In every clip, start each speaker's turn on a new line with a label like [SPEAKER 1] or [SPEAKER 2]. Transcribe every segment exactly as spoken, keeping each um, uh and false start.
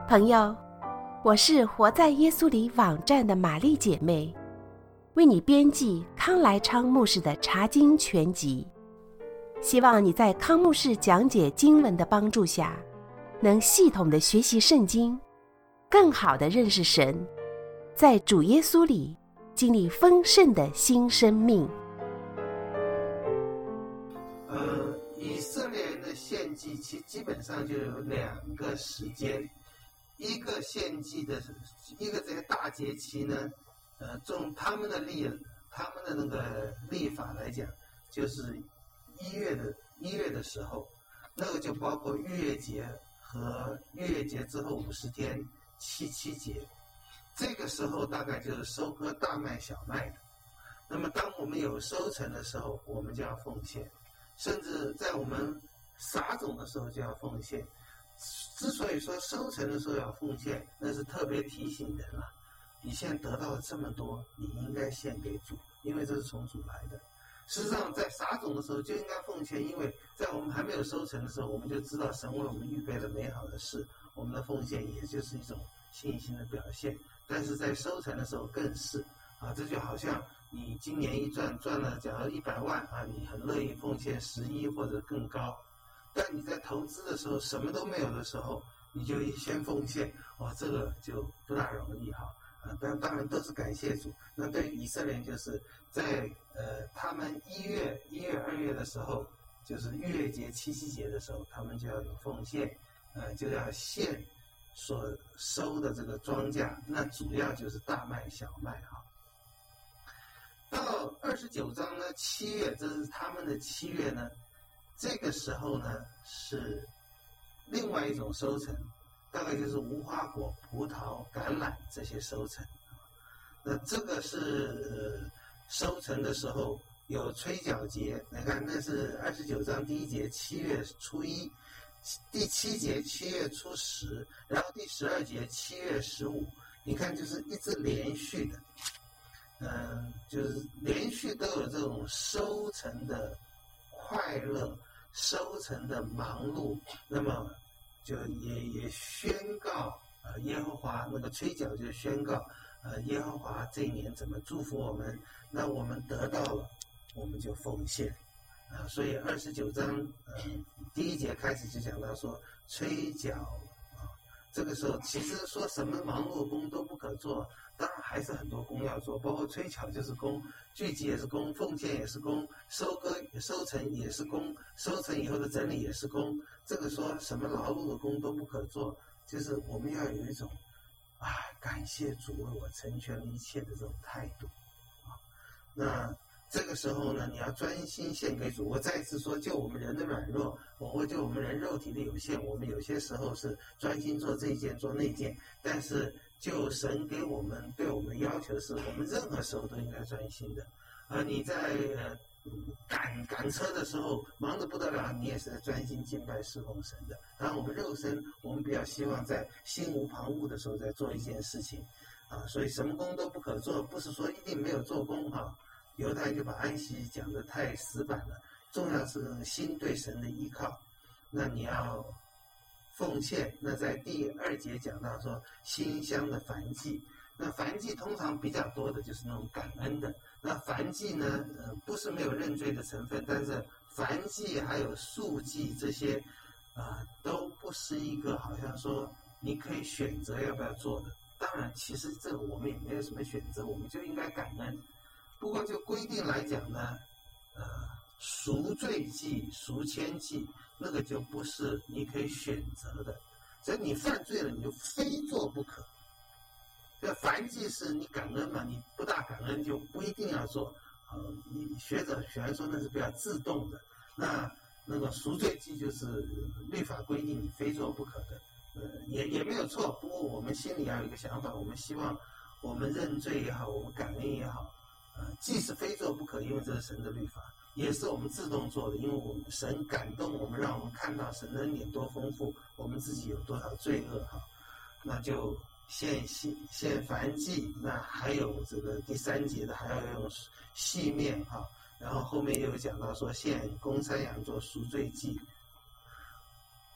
[SPEAKER 1] 朋友，我是活在耶稣里网站的玛丽姐妹，为你编辑康来昌牧师的查经全集，希望你在康牧师讲解经文的帮助下，能系统的学习圣经，更好的认识神，在主耶稣里经历丰盛的新生命。
[SPEAKER 2] 呃，以色列人的献祭其基本上就有两个时间，一个献祭的，一个这些大节期呢，呃，从他们的历他们的那个历法来讲，就是一月的一月的时候，那个就包括逾越节和逾越节之后五十天七七节，这个时候大概就是收割大麦小麦的。那么当我们有收成的时候，我们就要奉献，甚至在我们撒种的时候就要奉献。之所以说收成的时候要奉献，那是特别提醒人了，你现在得到了这么多，你应该献给主，因为这是从主来的。事实上在撒种的时候就应该奉献，因为在我们还没有收成的时候，我们就知道神为我们预备了美好的事，我们的奉献也就是一种信心的表现。但是在收成的时候更是啊，这就好像你今年一赚赚了假如一百万啊，你很乐意奉献十一或者更高。但你在投资的时候什么都没有的时候，你就先奉献，哇，这个就不大容易哈。啊，但当然都是感谢主。那对以色列人就是在呃他们一月一月二月的时候，就是逾越节七夕节的时候，他们就要有奉献，呃就要献所收的这个庄稼，那主要就是大麦小麦哈。到二十九章呢，七月，这是他们的七月呢。这个时候呢是另外一种收成，大概就是无花果、葡萄、橄榄这些收成。那这个是、呃、收成的时候有吹角节，你看那是二十九章第一节七月初一，第七节七月初十，然后第十二节七月十五，你看就是一直连续的，嗯、呃，就是连续都有这种收成的快乐，收成的忙碌，那么就也也宣告呃耶和华那个吹角就宣告呃耶和华这一年怎么祝福我们，那我们得到了我们就奉献啊、呃，所以二十九章呃第一节开始就讲到说吹角啊，这个时候其实说什么忙碌工都不可做，当然还是很多工要做，包括吹角就是工，聚集也是工，奉献也是工，收割收成也是工，收成以后的整理也是工。这个说什么劳碌的工都不可做，就是我们要有一种啊感谢主为我成全了一切的这种态度啊。那这个时候呢，你要专心献给主。我再一次说，就我们人的软弱，或就我们人肉体的有限，我们有些时候是专心做这一件做那件，但是就神给我们对我们的要求是，我们任何时候都应该专心的。呃，你在呃赶赶车的时候忙得不得了，你也是在专心敬拜侍奉神的。当然，我们肉身，我们比较希望在心无旁骛的时候在做一件事情啊，所以什么工都不可做，不是说一定没有做工哈。犹太人就把安息讲得太死板了，重要是心对神的依靠。那你要奉献，那在第二节讲到说馨香的燔祭，那燔祭通常比较多的就是那种感恩的。那燔祭呢，呃，不是没有认罪的成分，但是燔祭还有素祭这些，啊、呃，都不是一个好像说你可以选择要不要做的。当然，其实这个我们也没有什么选择，我们就应该感恩。不过就规定来讲呢，呃，赎罪祭、赎愆祭，那个就不是你可以选择的，所以你犯罪了，你就非做不可。这燔祭是你感恩嘛，你不大感恩就不一定要做。呃，你学者学来说那是比较自动的。那那个赎罪祭就是律法规定你非做不可的，呃，也也没有错。不过我们心里要有一个想法，我们希望我们认罪也好，我们感恩也好。呃，既是非做不可，因为这是神的律法，也是我们自动做的，因为我们神感动我们，让我们看到神的恩典多丰富，我们自己有多少罪恶哈，那就献献献燔祭，那还有这个第三节的还要用细面哈，然后后面又讲到说献公山羊做赎罪祭。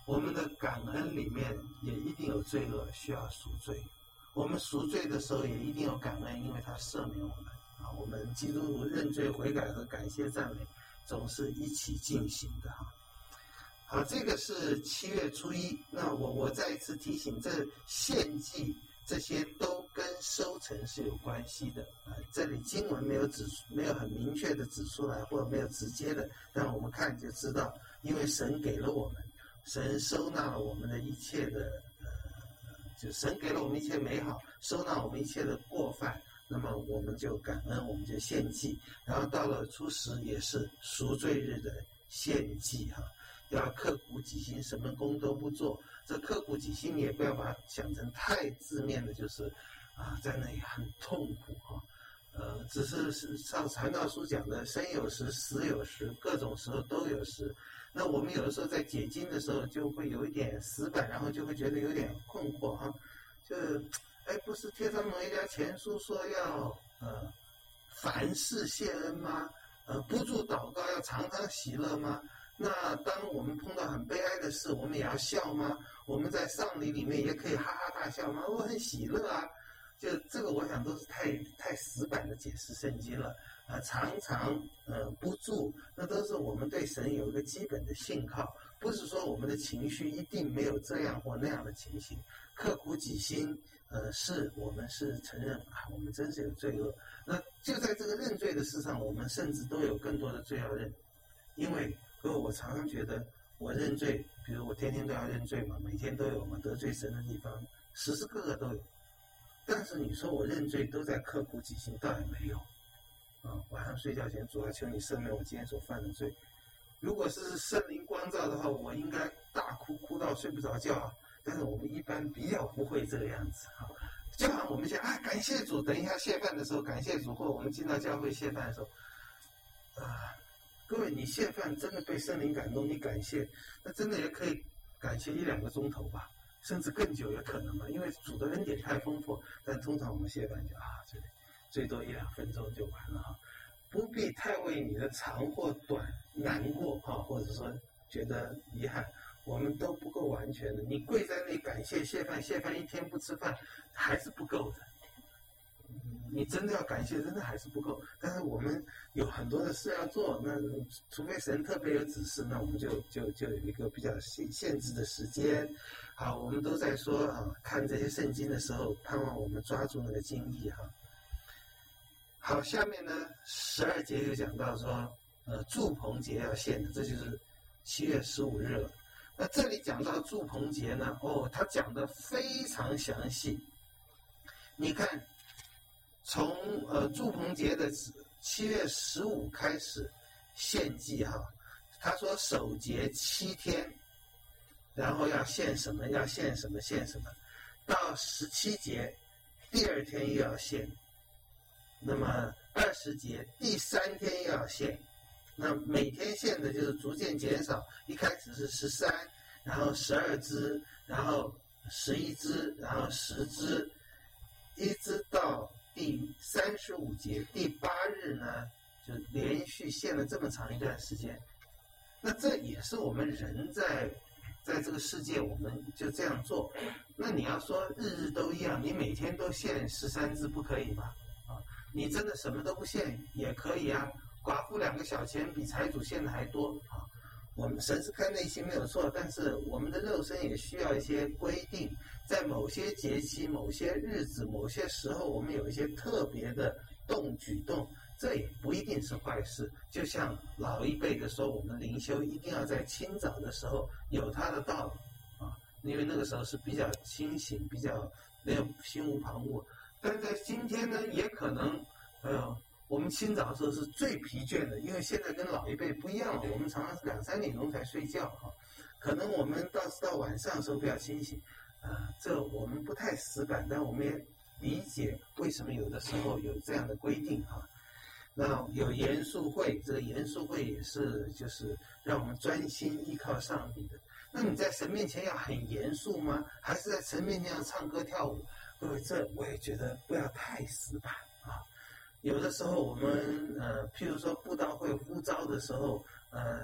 [SPEAKER 2] 我们的感恩里面也一定有罪恶需要赎罪，我们赎罪的时候也一定有感恩，因为他赦免我们啊。我们基督徒认罪悔改和感谢赞美总是一起进行的哈。好，这个是七月初一。那我我再一次提醒，这献祭这些都跟收成是有关系的啊。这里经文没有指没有很明确的指出来，或者没有直接的，让我们看就知道，因为神给了我们，神收纳了我们的一切的呃，就神给了我们一切美好，收纳我们一切的过犯，那么我们就感恩，我们就献祭。然后到了初十也是赎罪日的献祭哈。要刻苦己心，什么工都不做。这刻苦己心，你也不要把它想成太字面的，就是啊，在那里很痛苦哈。呃，只是是照传道书讲的，生有时，死有时，各种时候都有时。那我们有的时候在解经的时候，就会有一点死板，然后就会觉得有点困惑哈。就哎，不是《帖撒罗尼迦前书》说要呃凡事谢恩吗？呃，不住祷告要常常喜乐吗？那当我们碰到很悲哀的事，我们也要笑吗？我们在丧礼里面也可以哈哈大笑吗？我很喜乐啊！就这个，我想都是太太死板的解释圣经了啊、呃！常常呃不住，那都是我们对神有一个基本的信靠，不是说我们的情绪一定没有这样或那样的情形。刻苦己心，呃，是我们是承认啊，我们真是有罪恶。那就在这个认罪的事上，我们甚至都有更多的罪要认，因为。各位，我常常觉得我认罪，比如我天天都要认罪嘛，每天都有嘛，得罪神的地方时时刻刻都有。但是你说我认罪都在刻苦己心，倒也没有啊。晚上睡觉前，主啊，求你赦免我今天所犯的罪。如果是圣灵光照的话，我应该大哭哭到睡不着觉啊。但是我们一般比较不会这个样子啊。就好像我们讲啊，感谢主，等一下谢饭的时候感谢主，或我们进到教会谢饭的时候，啊。各位，你谢饭真的被圣灵感动，你感谢，那真的也可以感谢一两个钟头吧，甚至更久也可能嘛，因为主的恩典太丰富。但通常我们谢饭就啊，这最多一两分钟就完了哈，不必太为你的长或短难过哈，或者说觉得遗憾，我们都不够完全的。你跪在那里感谢谢饭，谢饭一天不吃饭还是不够的。你真的要感谢，真的还是不够。但是我们有很多的事要做，那除非神特别有指示，那我们就就就有一个比较限限制的时间。好，我们都在说啊，看这些圣经的时候，盼望我们抓住那个经义哈。好，下面呢十二节就讲到说，呃，祝棚节要献的，这就是七月十五日了。那这里讲到祝棚节呢，哦，他讲的非常详细。你看。从呃祝棚节的七月十五开始献祭哈，他说守节七天，然后要献什么要献什么献什么，到十七节第二天又要献，那么二十节第三天又要献，那每天献的就是逐渐减少，一开始是十三，然后十二只，然后十一只，然后十只，一直到。第三十五节第八日呢，就连续献了这么长一段时间。那这也是我们人在在这个世界，我们就这样做。那你要说日日都一样，你每天都献十三支不可以吗？啊，你真的什么都不献也可以啊。寡妇两个小钱比财主献的还多啊。我们神是看内心没有错，但是我们的肉身也需要一些规定，在某些节期、某些日子、某些时候，我们有一些特别的动举动，这也不一定是坏事。就像老一辈的说，我们灵修一定要在清早的时候有它的道理啊，因为那个时候是比较清醒、比较没有心无旁骛。但在今天呢，也可能呃。我们清早的时候是最疲倦的，因为现在跟老一辈不一样了，我们常常是两三点钟才睡觉哈，可能我们到到晚上的时候比较清醒，啊、呃，这我们不太死板，但我们也理解为什么有的时候有这样的规定哈。那有严肃会，这个严肃会也是就是让我们专心依靠上帝的。那你在神面前要很严肃吗？还是在神面前要唱歌跳舞？各位，这我也觉得不要太死板啊。有的时候我们呃，譬如说布道会呼召的时候，呃，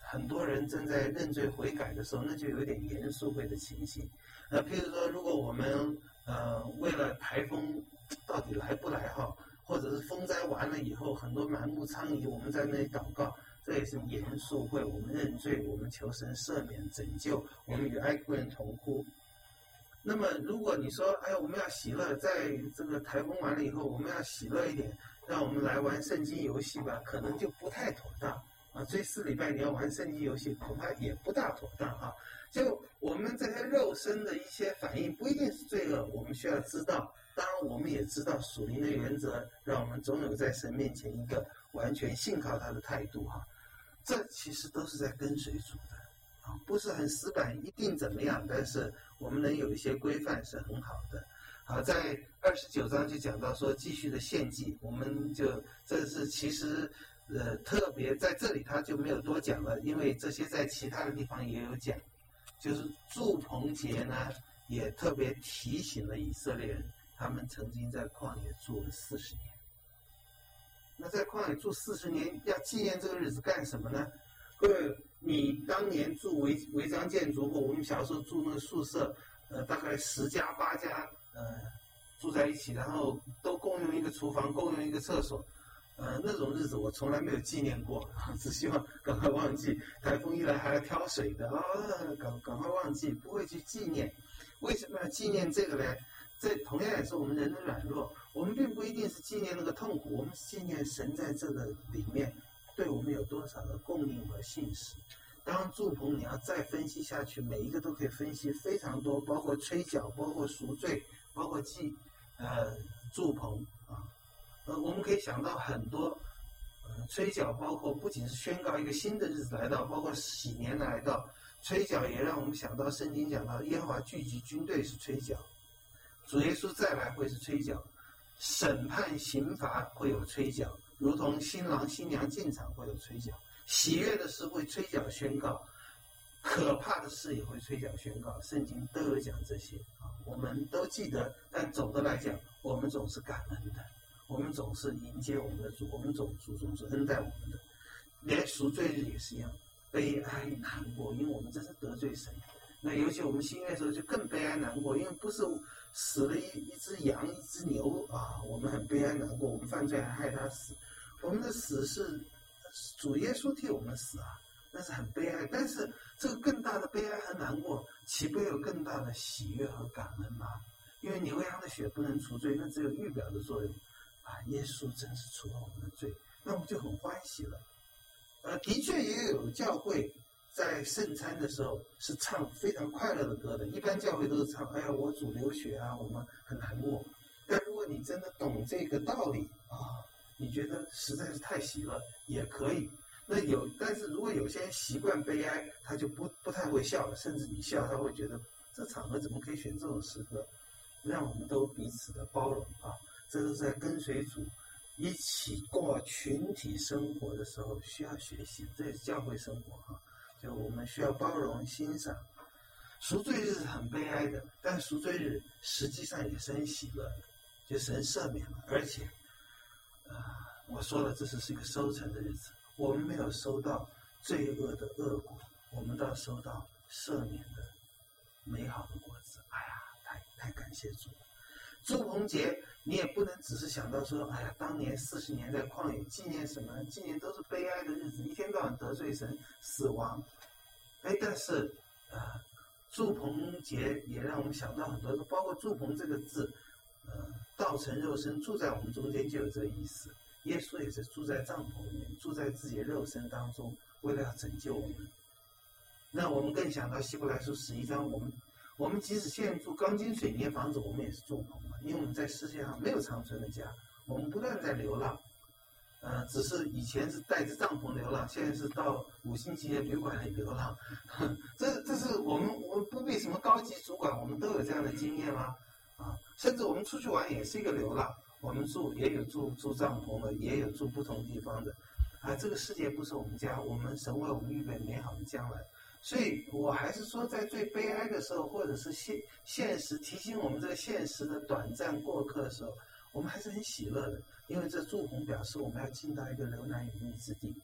[SPEAKER 2] 很多人正在认罪悔改的时候，那就有点严肃会的情形。呃，譬如说，如果我们呃为了台风到底来不来哈，或者是风灾完了以后，很多满目疮痍，我们在那里祷告，这也是严肃会，我们认罪，我们求神赦免拯救，我们与哀哭人同哭。那么如果你说，哎呀，我们要喜乐，在这个台风完了以后，我们要喜乐一点，让我们来玩圣经游戏吧，可能就不太妥当啊。这四礼拜你要玩圣经游戏，恐怕也不大妥当啊。就我们这些肉身的一些反应，不一定是罪恶，我们需要知道。当然，我们也知道属灵的原则，让我们总有在神面前一个完全信靠他的态度哈。这其实都是在跟随主的啊，不是很死板，一定怎么样，但是我们能有一些规范是很好的。好，在二十九章就讲到说继续的献祭，我们就这是其实呃特别在这里他就没有多讲了，因为这些在其他的地方也有讲。就是住棚节呢，也特别提醒了以色列人，他们曾经在旷野住了四十年。那在旷野住四十年，要纪念这个日子干什么呢？各位，你当年住违违章建筑或我们小时候住那个宿舍，呃，大概十家八家呃住在一起，然后都共用一个厨房，共用一个厕所。呃，那种日子我从来没有纪念过，只希望赶快忘记。台风一来还要挑水的啊，赶赶快忘记，不会去纪念。为什么要纪念这个呢？这同样也是我们人的软弱。我们并不一定是纪念那个痛苦，我们是纪念神在这个里面对我们有多少的供应和信实。当然，祝棚你要再分析下去，每一个都可以分析非常多，包括吹角，包括赎罪，包括祭呃祝棚啊。呃，我们可以想到很多，呃，吹角包括不仅是宣告一个新的日子来到，包括喜年来到，吹角也让我们想到圣经讲到耶和华聚集军队是吹角，主耶稣再来会是吹角，审判刑罚会有吹角，如同新郎新娘进场会有吹角，喜悦的事会吹角宣告，可怕的事也会吹角宣告，圣经都有讲这些啊，我们都记得，但总的来讲，我们总是感恩的。我们总是迎接我们的主，我们总主总是恩待我们的，连赎罪日也是一样，悲哀难过，因为我们真是得罪神。那尤其我们新约的时候就更悲哀难过，因为不是死了一一只羊一只牛啊，我们很悲哀难过，我们犯罪还害他死，我们的死是主耶稣替我们死啊，那是很悲哀。但是这个更大的悲哀和难过，岂不有更大的喜悦和感恩吗？因为牛羊的血不能除罪，那只有预表的作用。啊，耶稣真是除了我们的罪，那我们就很欢喜了。呃，的确也有教会在圣餐的时候是唱非常快乐的歌的，一般教会都是唱，哎呀，我主流血啊，我们很难过。但如果你真的懂这个道理啊，你觉得实在是太喜乐，也可以。那有，但是如果有些人习惯悲哀，他就不不太会笑了，甚至你笑，他会觉得这场合怎么可以选这种诗歌？让我们都彼此的包容啊。这是在跟随主一起过群体生活的时候需要学习，这也是教会生活哈。就我们需要包容欣赏。赎罪日是很悲哀的，但赎罪日实际上也是很喜乐的，就神赦免了，而且，呃，我说了，这是是一个收成的日子，我们没有收到罪恶的恶果，我们倒收到赦免的美好的果子。哎呀，太太感谢主了。祝棚节你也不能只是想到说，哎呀，当年四十年在旷野纪念什么？纪念都是悲哀的日子，一天到晚得罪神、死亡。哎，但是呃，祝棚节也让我们想到很多，包括祝棚这个字，呃，道成肉身住在我们中间就有这个意思。耶稣也是住在帐篷里面，住在自己的肉身当中，为了要拯救我们。那我们更想到希伯来书十一章，我们。我们即使现在住钢筋水泥房子，我们也是住棚嘛，因为我们在世界上没有长存的家，我们不断在流浪，呃，只是以前是带着帐篷流浪，现在是到五星级的旅馆里流浪。这这是我们我们不必什么高级主管，我们都有这样的经验吗？啊，甚至我们出去玩也是一个流浪，我们住也有住住帐篷的，也有住不同地方的，啊，这个世界不是我们家，我们神为我们预备美好的将来。所以我还是说，在最悲哀的时候，或者是现现实提醒我们这个现实的短暂过客的时候，我们还是很喜乐的，因为这祝棚表示我们要进到一个流奶与蜜之地。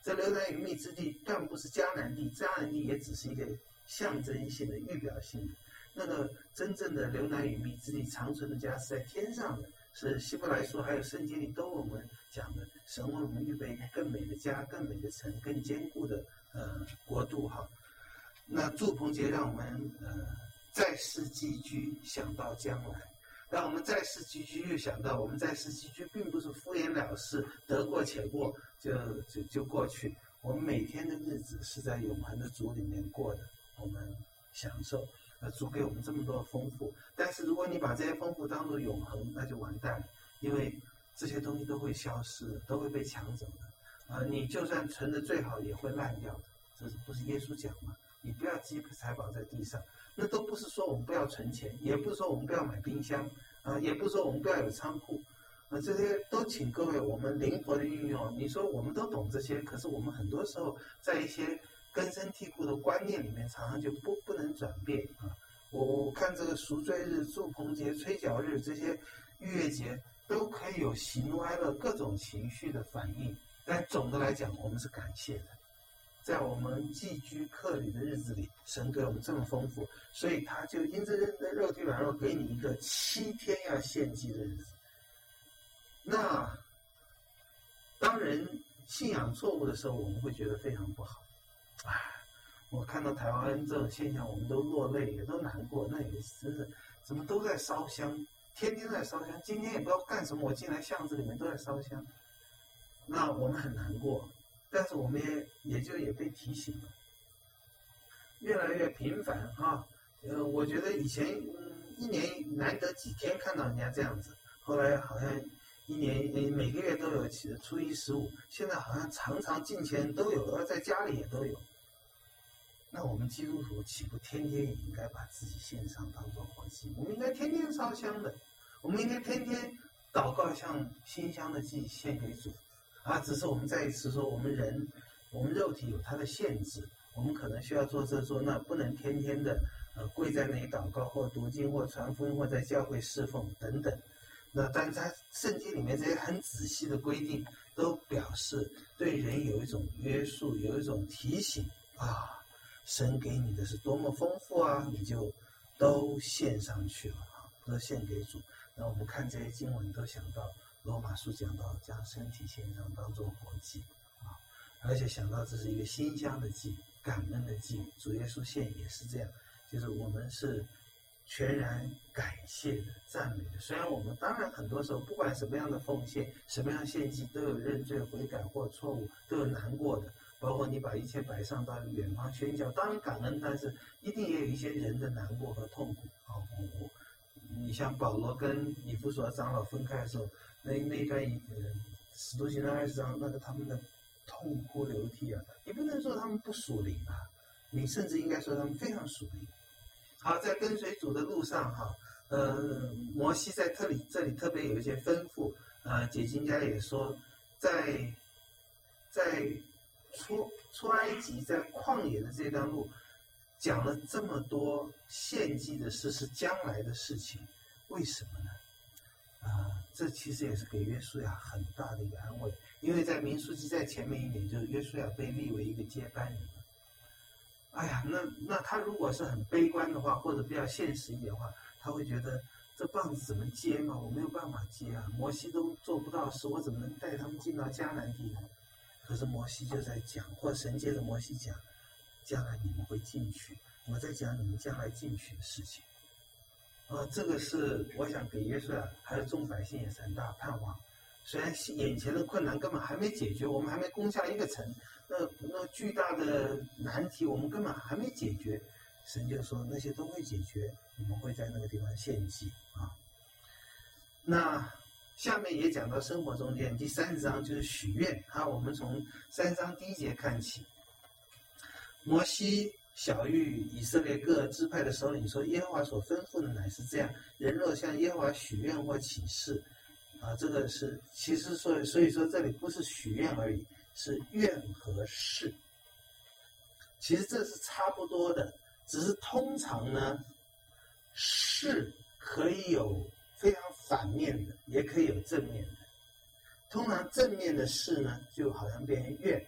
[SPEAKER 2] 这流奶与蜜之地断不是迦南地，迦南地也只是一个象征性的、预表性的。那个真正的流奶与蜜之地长存的家是在天上的，是希伯来书还有圣经里都我们讲的，神为我们预备更美的家、更美的城、更坚固的呃国度哈。那祝棚节让我们呃在世寄居，想到将来。当我们在世寄居，又想到我们在世寄居并不是敷衍了事，得过且过就就就过去。我们每天的日子是在永恒的主里面过的，我们享受。呃，主给我们这么多丰富，但是如果你把这些丰富当作永恒，那就完蛋了，因为这些东西都会消失，都会被抢走的。呃，你就算存的最好，也会烂掉的。这不是耶稣讲吗？你不要积财宝在地上。那都不是说我们不要存钱，也不是说我们不要买冰箱，啊、呃，也不是说我们不要有仓库，啊、呃，这些都请各位我们灵活的运用。你说我们都懂这些，可是我们很多时候在一些根深蒂固的观念里面，常常就不不能转变啊。我我看这个赎罪日、祝棚节、吹角日这些逾越节，都可以有喜怒哀乐各种情绪的反应，但总的来讲，我们是感谢的。在我们寄居客旅的日子里，神给我们这么丰富，所以他就因着肉体软弱，给你一个七天要献祭的日子。那当人信仰错误的时候，我们会觉得非常不好。哎，我看到台湾这种现象，我们都落泪，也都难过。那也真是怎么都在烧香，天天在烧香，今天也不知道干什么，我进来巷子里面都在烧香。那我们很难过。但是我们也也就也被提醒了，越来越频繁啊。呃，我觉得以前、嗯、一年难得几天看到人家这样子，后来好像一年每个月都有初一十五，现在好像常常进前都有，而在家里也都有。那我们基督徒岂不天天也应该把自己献上当作活祭？我们应该天天烧香的，我们应该天天祷告，像馨香的祭献给主。啊，只是我们再一次说，我们人，我们肉体有它的限制，我们可能需要做这做那，不能天天的呃跪在那里祷告，或读经，或传福音，或在教会侍奉等等。那但是在圣经里面这些很仔细的规定，都表示对人有一种约束，有一种提醒啊，神给你的是多么丰富啊，你就都献上去了啊，都献给主。那我们看这些经文，都想到罗马书讲到将身体献上当作活祭啊，而且想到这是一个馨香的祭，感恩的祭。主耶稣献也是这样，就是我们是全然感谢的、赞美的。虽然我们当然很多时候不管什么样的奉献、什么样的献祭，都有认罪悔改或错误，都有难过的。包括你把一切摆上到远方宣教，当然感恩，但是一定也有一些人的难过和痛苦啊。我我你像保罗跟以弗所长老分开的时候，那那一段呃使徒行传二十章，那个他们的痛哭流涕啊，你不能说他们不属灵啊，你甚至应该说他们非常属灵。好，在跟随主的路上哈，呃，摩西在这里这里特别有一些吩咐，呃，解经家也说，在在出出埃及在旷野的这段路，讲了这么多献祭的事，是将来的事情，为什么呢？啊、呃，这其实也是给约书亚很大的一个安慰，因为在民数记在前面一点，就是约书亚被立为一个接班人。哎呀，那那他如果是很悲观的话，或者比较现实一点的话，他会觉得这棒子怎么接嘛？我没有办法接啊，摩西都做不到的事，我怎么能带他们进到迦南地呢？可是摩西就在讲，或神接着摩西讲，将来你们会进去，我在讲你们将来进去的事情。啊、呃，这个是我想给约书亚还有众百姓也是很大盼望。虽然眼前的困难根本还没解决，我们还没攻下一个城，那那巨大的难题我们根本还没解决，神就说那些都会解决，你们会在那个地方献祭啊。那下面也讲到生活中间，第三十章就是许愿啊。我们从三章第一节看起，摩西晓谕以色列各支派的首领说，耶和华所吩咐的乃是这样，人若向耶和华许愿或起誓啊，这个是其实说，所以说这里不是许愿而已，是愿和誓。其实这是差不多的，只是通常呢，誓可以有非常反面的，也可以有正面的。通常正面的誓呢，就好像变成愿，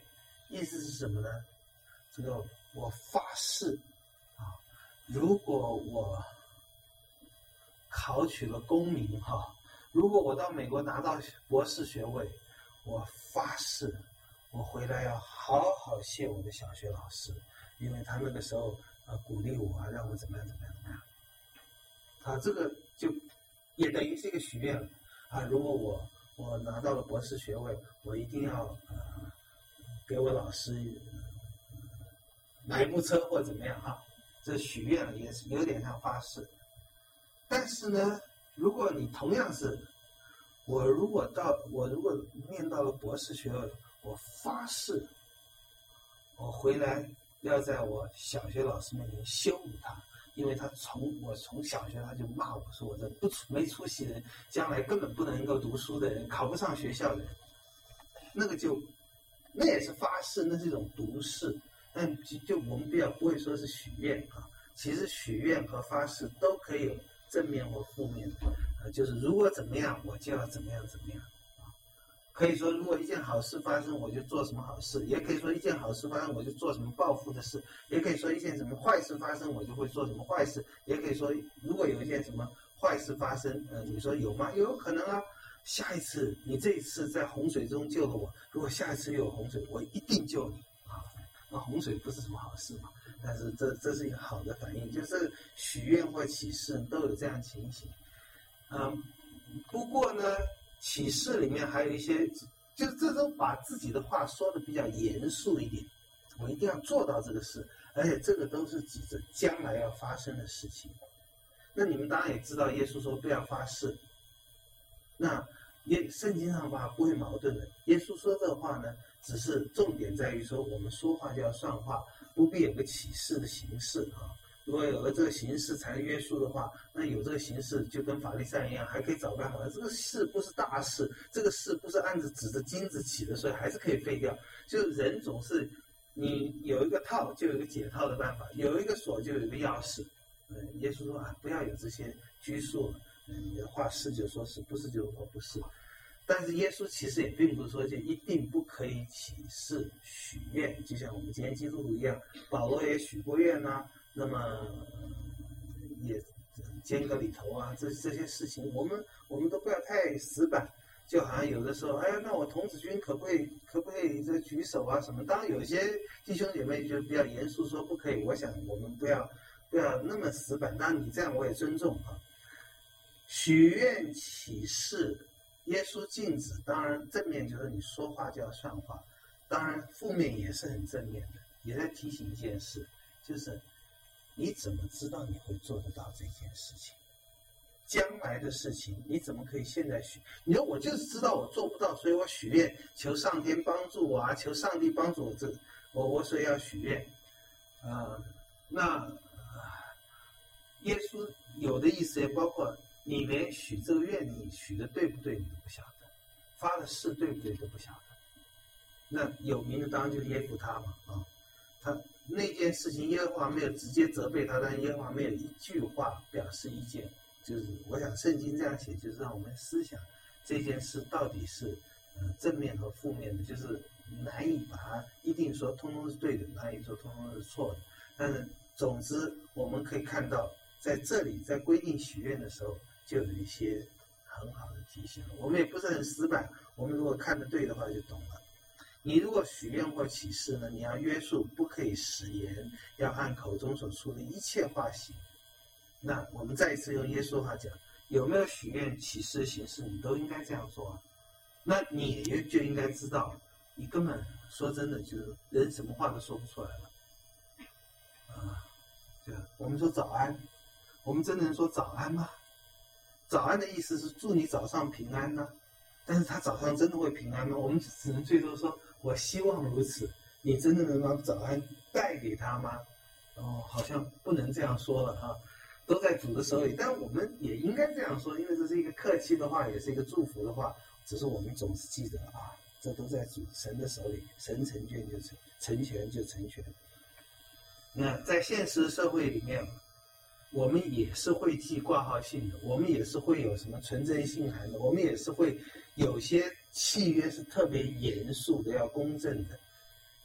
[SPEAKER 2] 意思是什么呢？这个我发誓啊，如果我考取了功名哈，如果我到美国拿到博士学位，我发誓我回来要好好谢我的小学老师，因为他那个时候啊鼓励我啊，让我怎么样怎么样怎么样啊，这个就也等于是一个许愿了啊。如果我我拿到了博士学位，我一定要呃给我老师、呃、买一部车或怎么样啊，这许愿了也是有点像发誓。但是呢，如果你同样是我如果到我如果念到了博士学位，我发誓我回来要在我小学老师面前羞辱他，因为他从我从小学他就骂我说我这不出没出息的人，将来根本不能够读书的人，考不上学校的人，那个就那也是发誓，那是一种毒誓。但就我们比较不会说是许愿啊，其实许愿和发誓都可以有正面或负面的，呃，就是如果怎么样，我就要怎么样怎么样啊。可以说，如果一件好事发生，我就做什么好事；也可以说，一件好事发生，我就做什么报复的事；也可以说，一件什么坏事发生，我就会做什么坏事；也可以说，如果有一件什么坏事发生，呃，你说有吗？有可能啊。下一次你这一次在洪水中救了我，如果下一次又有洪水，我一定救你啊。那洪水不是什么好事嘛，但是这这是一个好的反应，就是许愿或启示都有这样情形。嗯，不过呢，启示里面还有一些，就是这种把自己的话说的比较严肃一点，我一定要做到这个事，而且这个都是指着将来要发生的事情。那你们当然也知道，耶稣说不要发誓。那耶圣经上话不会矛盾的，耶稣说这话呢，只是重点在于说，我们说话就要算话，不必有个启示的形式啊。如果有了这个形式才约束的话，那有这个形式就跟法利赛人一样，还可以找办法。这个事不是大事，这个事不是按着指着金子起的，所以还是可以废掉。就人总是你有一个套就有一个解套的办法，有一个锁就有一个钥匙。嗯，耶稣说啊，不要有这些拘束了。你的话是就说是，不是就说不是。但是耶稣其实也并不是说就一定不可以起誓许愿，就像我们今天基督徒一样，保罗也许过愿啊，那么、呃、也间隔里头啊，这这些事情我们我们都不要太死板。就好像有的时候，哎呀，那我童子军可不可以可不可以这举手啊什么？当然有些弟兄姐妹就比较严肃说不可以，我想我们不要不要那么死板。当然你这样我也尊重啊。许愿启示，耶稣禁止，当然正面就是你说话就要算话，当然负面也是很正面的，也在提醒一件事，就是你怎么知道你会做得到这件事情？将来的事情你怎么可以现在许？你说我就是知道我做不到，所以我许愿求上天帮助我啊，求上帝帮助我，这我我所以要许愿啊、呃。那、呃、耶稣有的意思也包括。你连许这个愿你许的对不对你都不晓得，发的誓对不对都不晓得。那有名的当然就是耶夫他嘛啊，他那件事情耶和华没有直接责备他，但耶和华没有一句话表示意见，就是我想圣经这样写，就是让我们思想这件事到底是呃正面和负面的，就是难以把它一定说通通是对的，难以说通通是错的。但是总之我们可以看到，在这里在规定许愿的时候。就有一些很好的提醒了，我们也不是很死板，我们如果看得对的话就懂了。你如果许愿或启示呢，你要约束，不可以食言，要按口中所出的一切话行。那我们再一次用耶稣话讲，有没有许愿启示形式你都应该这样做啊。那你也就应该知道，你根本说真的就是人什么话都说不出来了啊。对，我们说早安，我们真的能说早安吗？早安的意思是祝你早上平安呢、啊，但是他早上真的会平安吗？我们只能最多说我希望如此。你真的能把早安带给他吗？哦，好像不能这样说了哈，都在主的手里。但我们也应该这样说，因为这是一个客气的话，也是一个祝福的话。只是我们总是记得啊，这都在主神的手里，神成全就成，成全就成全。那在现实社会里面。我们也是会寄挂号信的，我们也是会有什么存证信函的，我们也是会有些契约是特别严肃的，要公正的。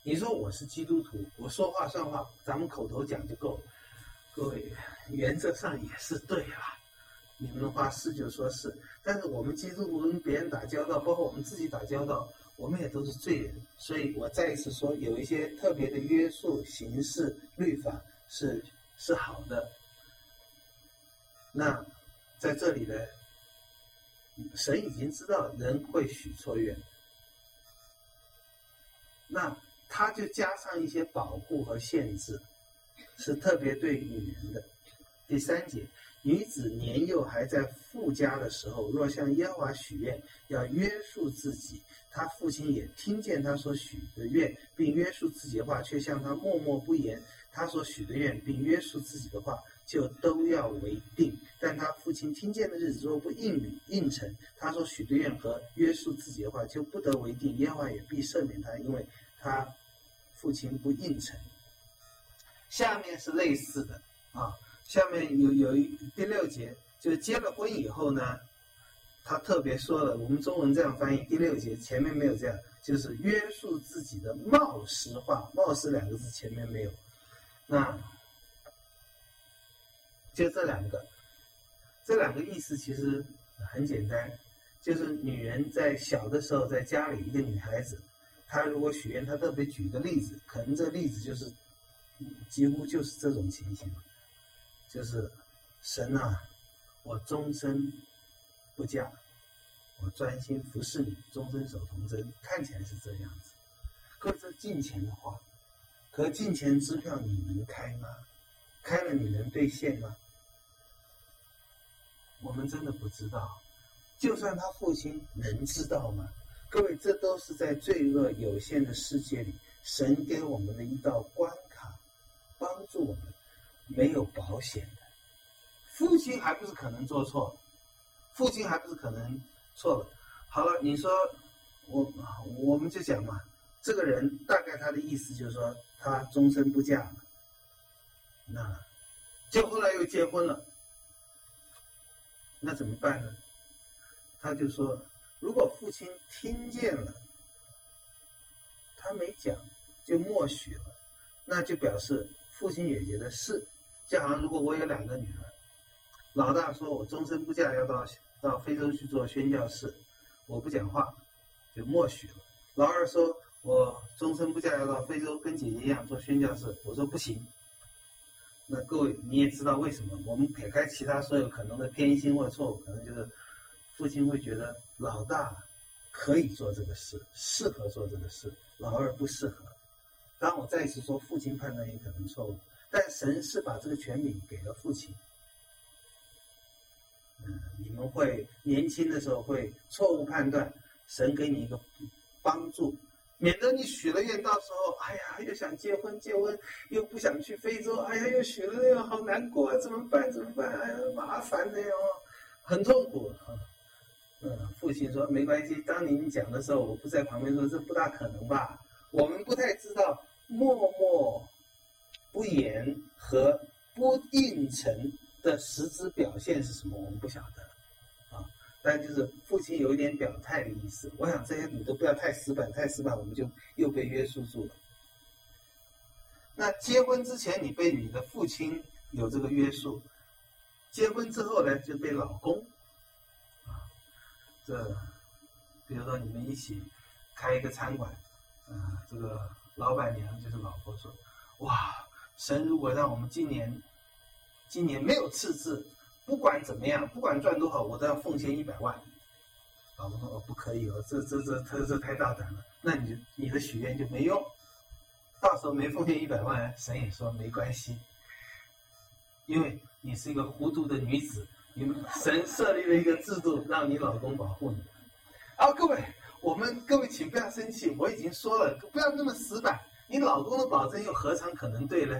[SPEAKER 2] 你说我是基督徒，我说话算话，咱们口头讲就够了。各位，原则上也是对啦，你们的话是就说是，但是我们基督徒跟别人打交道，包括我们自己打交道，我们也都是罪人，所以我再一次说，有一些特别的约束、形式、律法是是好的。那在这里呢，神已经知道人会许错愿，那他就加上一些保护和限制，是特别对女人的。第三节，女子年幼还在父家的时候，若向耶和华许愿，要约束自己，他父亲也听见他所许的愿，并约束自己的话，却向他默默不言，他所许的愿并约束自己的话，就都要为定。但他父亲听见的日子，若不应允应承他所许的愿和约束自己的话，就不得为定，耶和华也必赦免他，因为他父亲不应承。下面是类似的啊，下面有有一第六节，就是结了婚以后呢，他特别说了，我们中文这样翻译，第六节前面没有这样，就是约束自己的冒失话，冒失两个字前面没有，那就这两个，这两个意思其实很简单，就是女人在小的时候，在家里一个女孩子，她如果许愿，她特别举个例子，可能这例子就是几乎就是这种情形，就是神啊，我终身不嫁，我专心服侍你，终身守童贞，看起来是这样子。可是金钱的话，可金钱支票你能开吗？开了你能兑现吗？我们真的不知道。就算他父亲能知道吗？各位，这都是在罪恶有限的世界里，神给我们的一道关卡，帮助我们没有保险的。父亲还不是可能做错，父亲还不是可能错了。好了，你说我我们就讲嘛，这个人大概他的意思就是说他终身不嫁了，那就后来又结婚了，那怎么办呢？他就说，如果父亲听见了，他没讲，就默许了，那就表示父亲也觉得是。就好像如果我有两个女儿，老大说我终身不嫁，要到到非洲去做宣教士，我不讲话，就默许了。老二说我终身不嫁，要到非洲跟姐姐一样做宣教士，我说不行。那各位你也知道为什么，我们撇开其他所有可能的偏心或者错误，可能就是父亲会觉得老大可以做这个事，适合做这个事，老二不适合。当然我再一次说，父亲判断也可能错误，但神是把这个权柄给了父亲。嗯，你们会年轻的时候会错误判断，神给你一个帮助，免得你许了愿，到时候哎呀又想结婚结婚，又不想去非洲，哎呀又许了愿，好难过啊，怎么办怎么办？哎呀麻烦的哟，很痛苦。嗯，父亲说没关系，当您讲的时候，我不在旁边说这不大可能吧。我们不太知道默默不言和不应承的实质表现是什么，我们不晓得啊。但就是父亲有一点表态的意思。我想这些你都不要太死板，太死板我们就又被约束住了。那结婚之前你被你的父亲有这个约束，结婚之后呢就被老公啊，这比如说你们一起开一个餐馆，啊、呃，这个老板娘就是老婆说，哇，神如果让我们今年今年没有赤字，不管怎么样，不管赚多少，我都要奉献一百万。老婆说哦，不可以哦，这这这这这太大胆了，那你你的许愿就没用，到时候没奉献一百万，神也说没关系，因为你是一个糊涂的女子，你们神设立了一个制度，让你老公保护你。啊，各位，我们各位请不要生气，我已经说了，不要那么死板。你老公的保证又何尝可能对呢？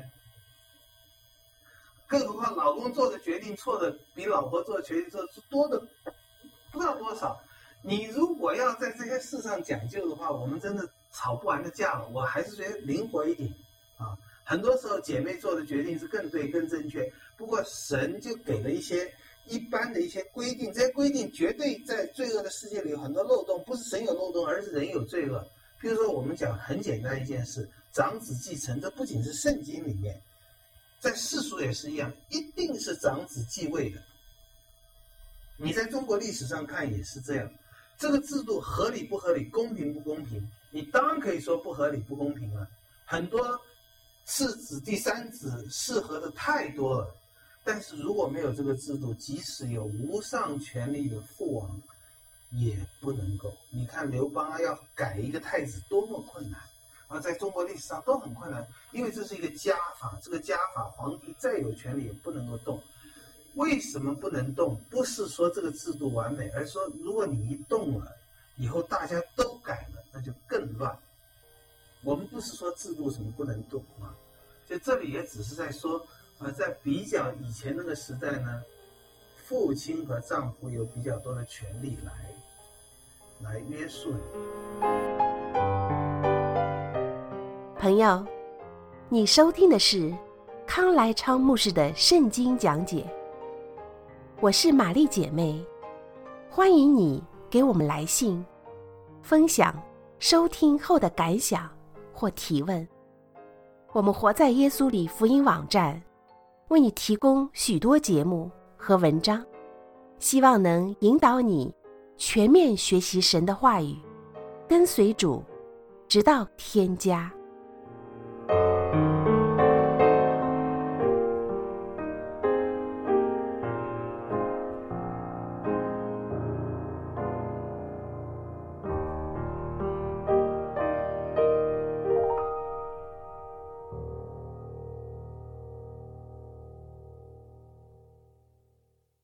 [SPEAKER 2] 更何况老公做的决定错的比老婆做的决定错多的不知道多少。你如果要在这些事上讲究的话，我们真的吵不完的架了。我还是觉得灵活一点啊。很多时候姐妹做的决定是更对更正确，不过神就给了一些一般的一些规定，这些规定绝对在罪恶的世界里有很多漏洞，不是神有漏洞，而是人有罪恶。 比如说我们讲很简单一件事，长子继承，这不仅是圣经里面，在世俗也是一样，一定是长子继位的。你在中国历史上看也是这样，这个制度合理不合理，公平不公平？你当然可以说不合理不公平了，很多次子第三子适合的太多了。但是如果没有这个制度，即使有无上权力的父王也不能够。你看刘邦啊，要改一个太子多么困难啊，在中国历史上都很困难，因为这是一个家法，这个家法皇帝再有权力也不能够动。为什么不能动？不是说这个制度完美，而是说如果你一动了，以后大家都改了，那就更乱。我们不是说制度什么不能动啊，就这里也只是在说呃，在比较以前那个时代呢，父亲和丈夫有比较多的权利来来约束你。
[SPEAKER 1] 朋友，你收听的是康来昌牧师的圣经讲解，我是玛丽姐妹，欢迎你给我们来信，分享收听后的感想或提问。我们活在耶稣里福音网站为你提供许多节目和文章，希望能引导你全面学习神的话语，跟随主，直到天家。